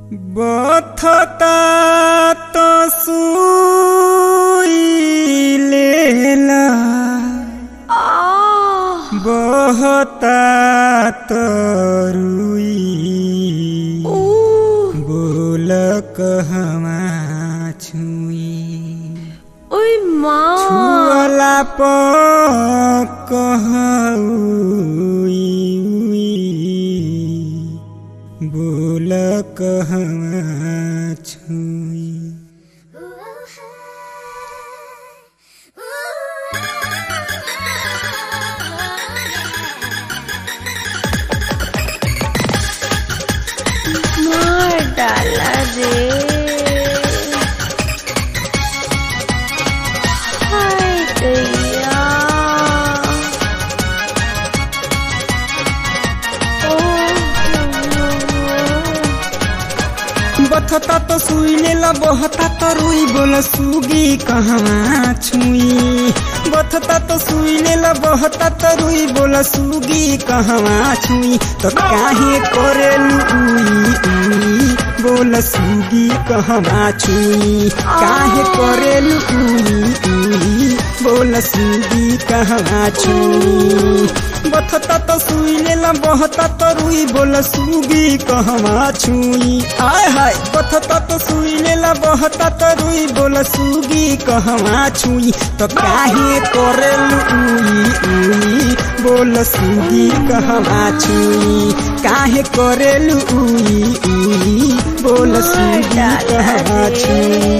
बथता तो सुई लेला बहता तो रुई बोल कहवा छुई ओय माँ छुअला प कहउई बोल कहवा छुई। मार डाला रे हाय दैया बथता तो सुई लेला बहता तो रुई बोल सुगी कहवा छुई बथता तो सुई लेला बहता तो रुई बोल सुगी कहवा छुई तो काहे करेलू उई बोल सुगी कहवा छुई काहे करेलू उई बोल सुगी कहवा छुई बथता तो सुई लेला बहता तो रुई बोल सुगी कहवा छुई हाय हाय बथता तो सुई लेला बहता तो रुई बोल सुगी कहवा छुई तो काहे करेलू उई बोल सुगी कहवा छुई काहे करेलू उई बोल सुगी कहवा छुई।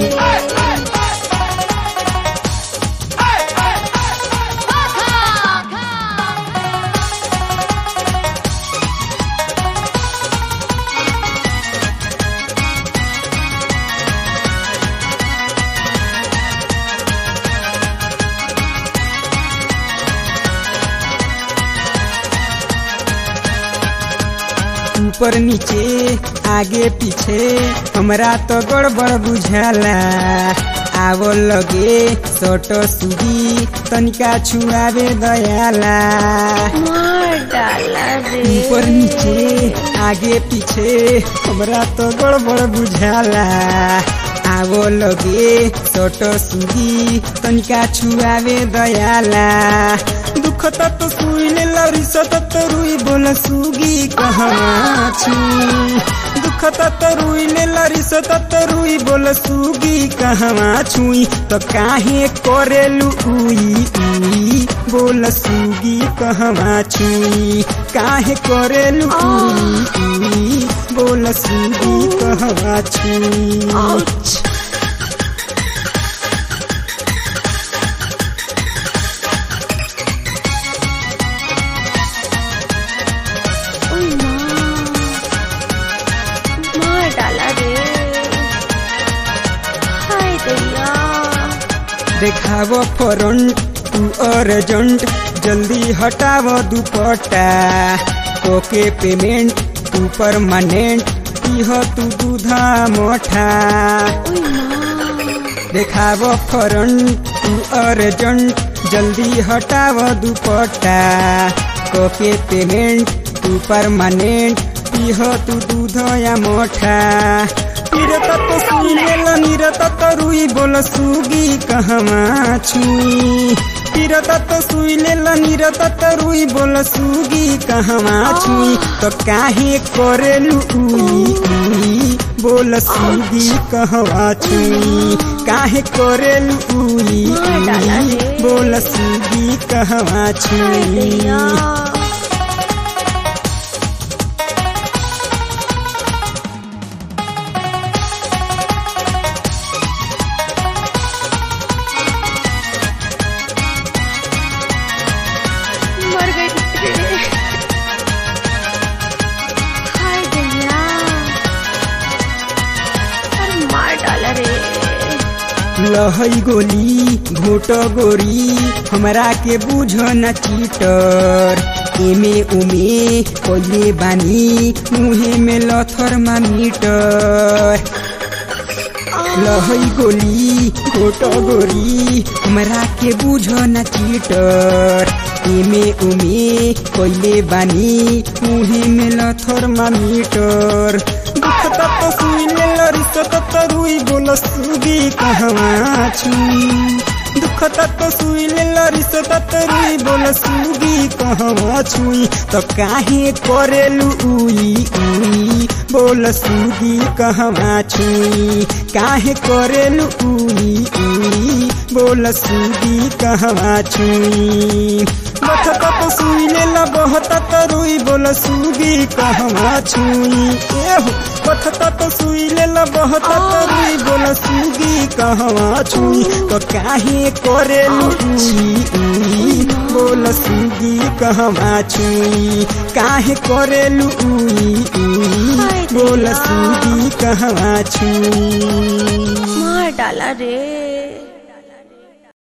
ऊपर नीचे आगे पीछे हमरा तो गड़बड़ बुझाला आवो लगे सोटो सुगी तनिका छुआवे दयाला मार डाला रे ऊपर नीचे आगे पीछे हमरा तो गड़बड़ बुझाला आवो लगे सोटो सुगी तनिका छुआवे दयाला दुखता तो सुई लेला रिसता तो रुई बोल सुगी कहवा छुई दुखता तो रुई लेला रिसता तो रुई बोल सुगी कहवा छुई तो काहे करेलू उई बोल सुगी कहवा छुई काहे करेलू उई बोल सुगी कहवा छुई। देखाव फ्रंट तू अर्जेंट जल्दी हटाव दुपट्टा ओके पेमेंट तू परमानेंट पीह तू दूधा मोठा देखाव फ्रंट तू अर्जेंट जल्दी हटाव दुपट्टा ओके पेमेंट तू परमानेंट पीह तू दूध या मोठा निरता तो सुई लेला निरता तो रुई बोल सुगी कहवा छुई निरता तो सुई लेला निरता तो रुई बोल सुगी कहवा छुई तो काहे करेलू उई बोल सुगी कहवा छुई काहे करेलू उई बोल सुगी कहवा छुई। लहई गोली घोट गोरी हमरा के बुझ न चीटर एमे उमे कोले बानी मुहे में लथर मीटर लहई गोली घोट गोरी हमरा के बुझ न चीटर एमे उमे कोले बानी मुहे में लथर मीटर दुखता तो सुई रिसत तरुई बोल सुगी कहवा छुई दुखता तो सुई लेला रिसत तरुई बोल सुगी कहवा छुई तो काहे करेलु उई उई बोल सुगी कहवा छुई काहे करेलु उई उई बोल सुगी कहवा छुई बथता तो सुई लेला बहता तरुई बोल सुगी कहवा छुई एहो बथता तो सुई लेला बहता तरुई बोल सुगी कहवा छुई तो काहे करेलु उई उई बोल सुगी कहवा छुई काहे करेलु उई उई बोल सुगी कहवा छुई मार डाला रे।